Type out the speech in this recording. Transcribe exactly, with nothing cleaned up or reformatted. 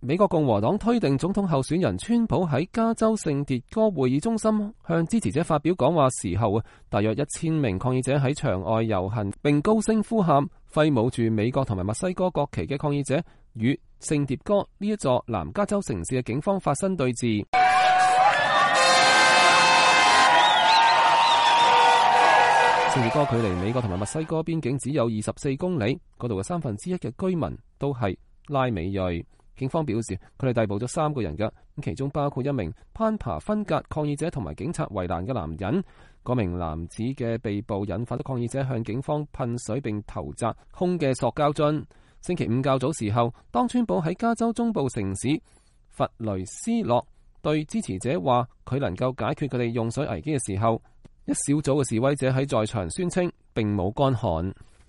美國共和黨推定總統候選人川普喺加州聖迭戈會議中心向支持者發表講話時候，大約一千名抗議者喺場外遊行，並高聲呼喊，揮舞住美國同埋墨西哥國旗嘅抗議者與聖迭戈呢一座南加州城市嘅警方發生對峙。聖迭戈距離美國同埋墨西哥邊境只有二十四公里，嗰度嘅三分之一嘅居民都係拉美裔。警方表示，佢哋逮捕咗三個人㗎，咁其中包括一名攀爬分隔抗議者同埋警察圍欄嘅男人。嗰名男子嘅被捕引發咗抗議者向警方噴水並投擲空嘅塑膠樽。星期五較早時候，當川普喺加州中部城市弗雷斯諾對支持者話佢能夠解決佢哋用水危機嘅時候，一小組嘅示威者喺在場宣稱並冇乾旱。